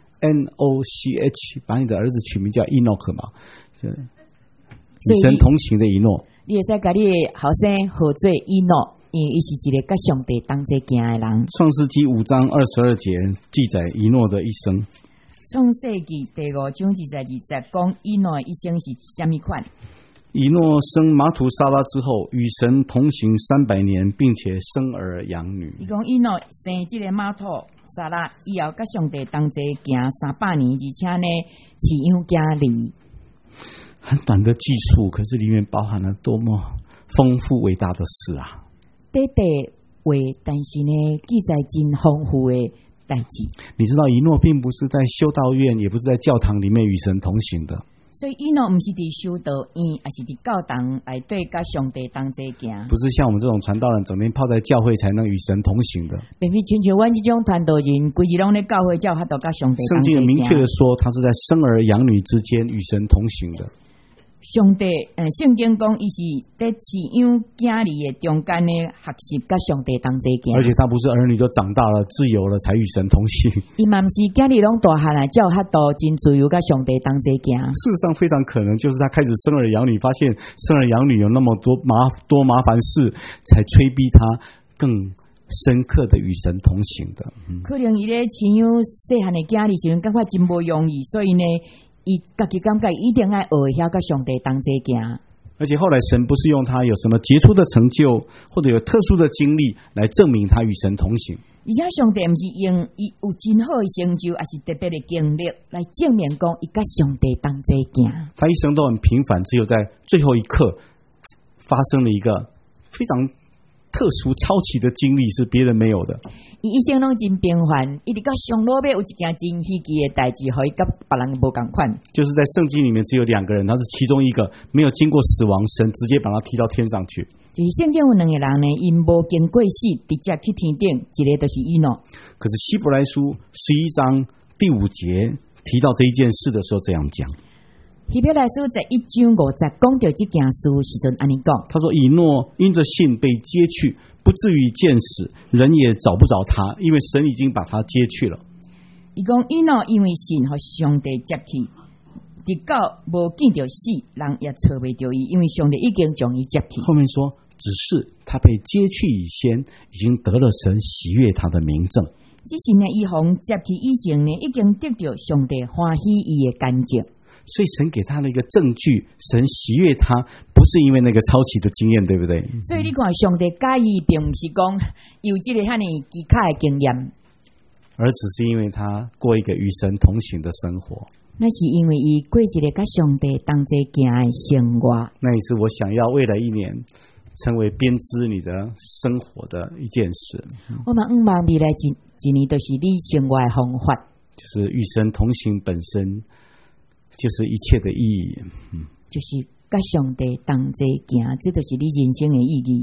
ENOCH， 把你的儿子取名叫 Enoch 嘛，与神同行的以诺。 你会使甲你的后生号做以诺，因为伊是一个甲上帝同齐行的人。 创世纪5章22节记载以诺的一生。 创世纪第5章记载讲以诺的一生是什么款？ 以诺生马土沙拉之后，与神同行300年，并且生儿养女。 伊讲以诺生这个马土沙拉以后，甲上帝同齐行300年，而且呢饲养家里。 很短的记述，可是里面包含了多么丰富伟大的事啊！ 短短话，但是呢记载真丰富的代志。 你知道以诺并不是在修道院，也不是在教堂里面与神同行的。 所以以诺不是伫修道院，而是伫教堂内底甲上帝同齐行。 不是像我们这种传道人整天泡在教会才能与神同行的。 并非亲像阮这种传道人，规日拢咧教会才有法度甲上帝同齐行。 圣经明确的说，他是在生儿养女之间与神同行的。 上帝，圣经讲，伊是在饲养囝儿的中间呢，学习甲上帝同齐行。 而且他不是儿女都长大了、自由了才与神同行。 伊嘛不是囝儿拢大汉了，才有法度真自由甲上帝同齐行。 事实上，非常可能就是他开始生儿养女，发现生儿养女有那么多麻烦事，才催逼他更深刻的与神同行的。 可能伊咧饲养细汉的囝儿时阵，感觉真无容易，所以呢。伊家己感觉一定要学晓甲上帝同齐行， 而且后来神不是用他有什么杰出的成就或者有特殊的经历来证明他与神同行， 而且上帝不是用伊有真好的成就，还是特别的经历来证明讲伊甲上帝同齐行。 他一生都很平凡，只有在最后一刻发生了一个非常特殊超奇的经历，是别人没有的。 伊一生拢真平凡，一直到上落尾有一件真稀奇的代志，互伊甲别人无共款。 就是在圣经里面只有2个人，他是其中一个，没有经过死亡，神直接把他提到天上去。 就是圣经有2个人呢，因无经过死，直接去天顶，一个就是以诺。 可是希伯来书11章第5节提到这一件事的时候这样讲。 希伯来书在1章5节讲到这件事时阵安尼讲， 他说以诺因着信被接去，不至于见死，人也找不着他，因为神已经把他接去了。 伊讲以诺因为信和上帝接去，直到无见到死，人也找袂到伊，因为上帝已经将伊接去。 后面说，只是他被接去以前，已经得了神喜悦他的明证。 只是呢，伊从接去以前呢，已经得到上帝欢喜伊的感觉。 所以神给他的一个证据，神喜悦他，不是因为那个超奇的经验，对不对？ 所以你看，上帝介意，并不是讲有这个遐尼奇怪的经验， 而只是因为他过一个与神同行的生活。 那是因为伊过一个甲上帝同齐行的生活。 那也是我想要未来1年成为编织你的生活的一件事。 我们希望未来一年都是你生活的方法， 就是与神同行本身就是一切的意义。 就是甲上帝同齐行，这就是你人生的意义。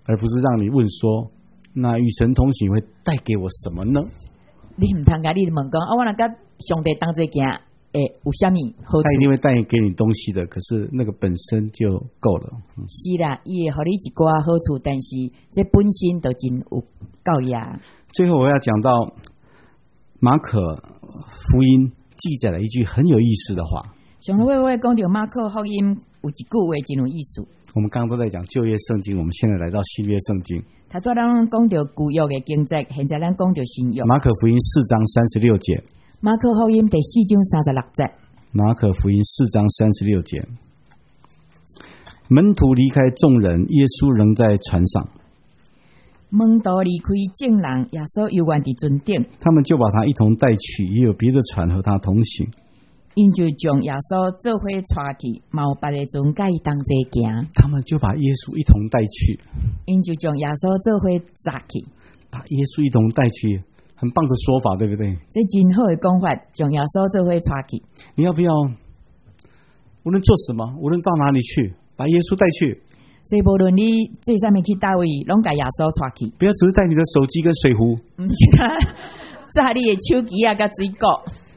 而不是让你问说，那与神同行会带给我什么呢？ 你唔通甲你问讲，我若甲上帝同齐行，有啥物好处？ 他一定会带给你东西的，可是那个本身就够了。 是啦，伊会互你一寡好处，但是这本身就真有够呀。 最后我要讲到马可福音记载了一句很有意思的话。 上尾我讲到马可福音有一句话真有意思。 我们刚刚都在讲旧约圣经，我们现在来到新约圣经。 他昨咱讲到旧约的经节，现在咱讲到新约。 马可福音4章36节。 马可福音第4章36节。 马可福音4章36节。门徒离开众人，耶稣仍在船上。 门徒离开众人，耶稣犹原伫船顶。 他们就把他一同带去，也有别的船和他同行。 因就将耶稣做伙带去，嘛有别个船甲伊同齐行。 他们就把耶稣一同带去。 因就将耶稣做伙载去， 把耶稣一同带去，很棒的说法，对不对？ 这真好的讲法，将耶稣做伙带去。 你要不要？无论做什么，无论到哪里去，把耶稣带去。 所以无论你做啥物去倒位，拢甲耶稣带去。 不要只是带你的手机跟水壶， 唔是啊，载你的手机啊，甲水果。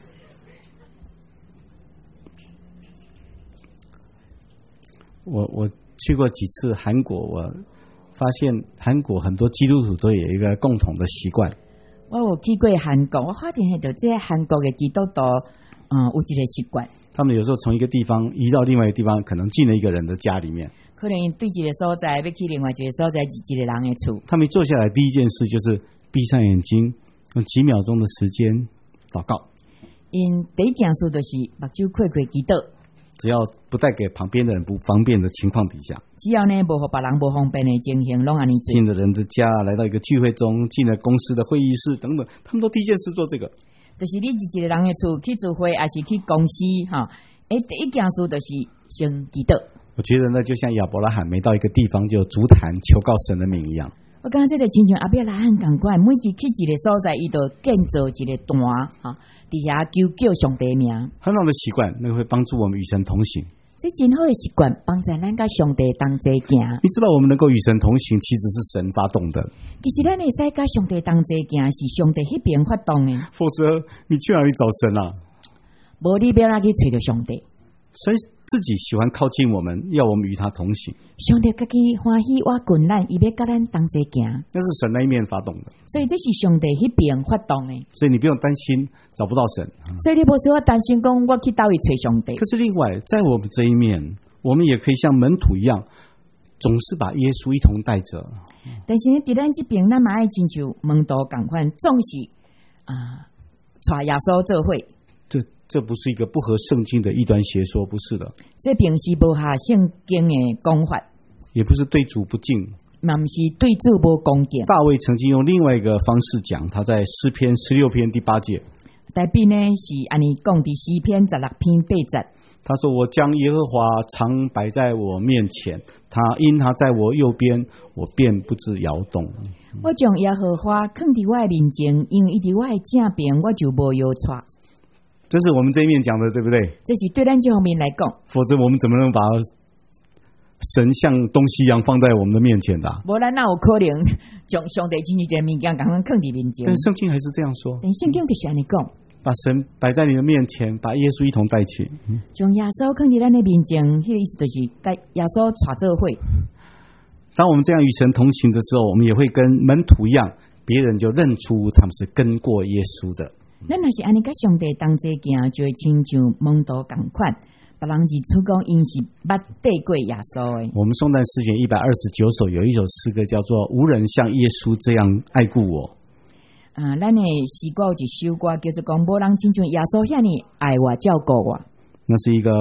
我去过几次韩国，我发现韩国很多基督徒都有一个共同的习惯。 我有去过韩国，我发现迄个这韩国的基督徒，有一个习惯。 他们有时候从一个地方移到另外一个地方，可能进了一个人的家里面。 可能对一个所在要去另外一个所在，一个人的厝。他们坐下来第一件事就是闭上眼睛，用几秒钟的时间祷告。 因第一件事就是目睭开开祈祷。 只要不带给旁边的人不方便的情况底下， 只要呢无互别人不方便的情形，拢安尼做。 进了人的家，来到一个聚会中，进了公司的会议室等等，他们都第一件事做这个。 就是你一个人的厝去聚会，还是去公司哈？第一件事就是先祈祷。 我觉得那就像亚伯拉罕每到一个地方就足坛求告神的名一样。 我感觉这个亲像阿伯拉罕同款，每次去一个所在，伊就建造一个坛哈，底下求叫上帝名。 很好的习惯，那个会帮助我们与神同行。 这真好的习惯，帮助咱甲上帝同齐行。 你知道我们能够与神同行，其实是神发动的。 其实咱会使甲上帝同齐行，是上帝迄边发动的。 否则你去哪里找神啊？ 无你要哪去找到上帝？ 神自己喜欢靠近我们，要我们与他同行。 上帝自己欢喜我困难，伊要甲咱同齐行。 那是神那一面发动的， 所以这是上帝迄边发动的。 所以你不用担心找不到神。 所以你不需要担心讲我去倒位找上帝。 可是另外，在我们这一面，我们也可以像门徒一样，总是把耶稣一同带着。 但是呢，伫咱这边，咱嘛爱亲像门徒共款，总是带耶稣做伙。 这不是一个不合圣经的异端邪说，不是的。 这并是不合圣经的讲法， 也不是对主不敬， 嘛不是对主无恭敬。 大卫曾经用另外一个方式讲，他在诗篇16篇第8节。 大卫呢是安尼讲伫诗篇16篇8节。 他说：“我将耶和华常摆在我面前，因他在我右边，我便不致摇动。 我将耶和华放伫我的面前，因为伊伫我的正边，我就无摇晃。” 这是我们这一面讲的，对不对？ 这是对咱这方面来讲。 否则我们怎么能把神像东西一样放在我们的面前的？ 无咱哪有可能将上帝亲自一个物件，共咱放伫面前？ 但圣经还是这样说。 但圣经就是安尼讲。 把神摆在你的面前，把耶稣一同带去。 将耶稣放伫咱的面前，迄个意思就是甲耶稣带做伙。 当我们这样与神同行的时候，我们也会跟门徒一样，别人就认出他们是跟过耶稣的。 咱若是安尼甲上帝同齐行，就会亲像门徒共款，别人是出讲因是捌跟过耶稣的。 我们颂赞诗选129首有一首诗歌叫做《无人像耶稣这样爱顾我》。 咱的诗歌有一首歌叫做讲，无人亲像耶稣遐尼爱我照顾我。 那是一个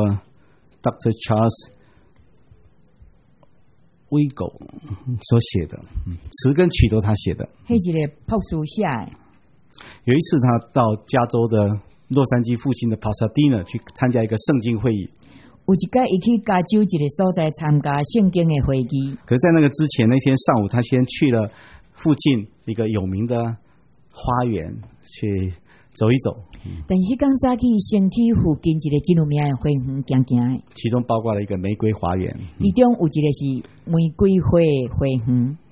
Dr. Charles Weigle 所写的，词跟曲都他写的。 迄一个朴书写的。 有一次他到加州的洛杉矶附近的 Pasadena 去参加一个圣经会议。 有一届伊去加州一个所在参加圣经的会议。 可是在那个之前，那天上午他先去了附近一个有名的花园去走一走。 但是刚早去身体附近一个真有名的花园行行的， 其中包括了一个玫瑰花园， 其中有一个是玫瑰花花园。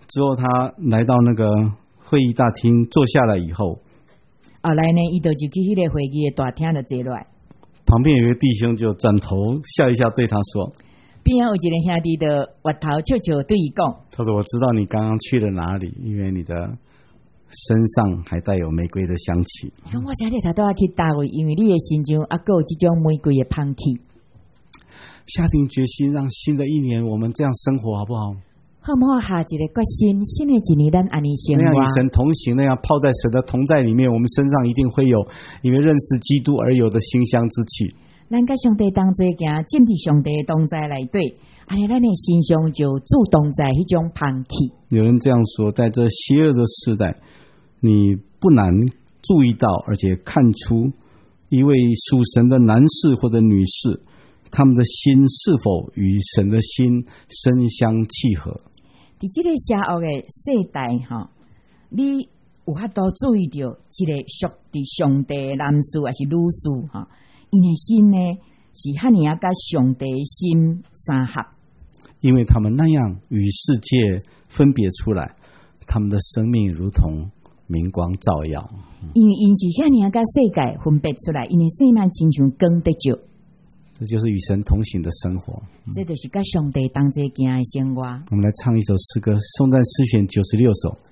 之后，他来到那个会议大厅坐下来以后， 后来呢，伊就去迄个会议的大厅就坐落来， 旁边有一个弟兄就转头笑一笑，对他说：“ 边有一个兄弟的歪头笑笑对伊讲， 他说我知道你刚刚去了哪里，因为你的身上还带有玫瑰的香气。 讲我今日他都要去大位，因为你的心中还有这种玫瑰的香气。 下定决心，让新的一年我们这样生活，好不好？ 好唔好下一个决心，新的一年咱安尼生那样与活。 神同行，那样泡在神的同在里面，我们身上一定会有因为认识基督而有的馨香之气。 咱甲上帝当作行，进入上帝的同在内底，安尼咱的心上就主动在迄种香气。 有人这样说，在这邪恶的时代，你不难注意到，而且看出一位属神的男士或者女士，他们的心是否与神的心深相契合。 伫即个邪恶的世代吼，你有法度注意到一个属伫上帝的男士还是女士吼，因的心呢是汉尼亚甲上帝的心相合， 因为他们那样与世界分别出来，他们的生命如同明光照耀。 因为因是汉尼亚甲世界分别出来，因的生命亲像光得照。 这就是与神同行的生活。 这就是甲上帝当作行的生活。 我们来唱一首诗歌，颂赞诗选96首。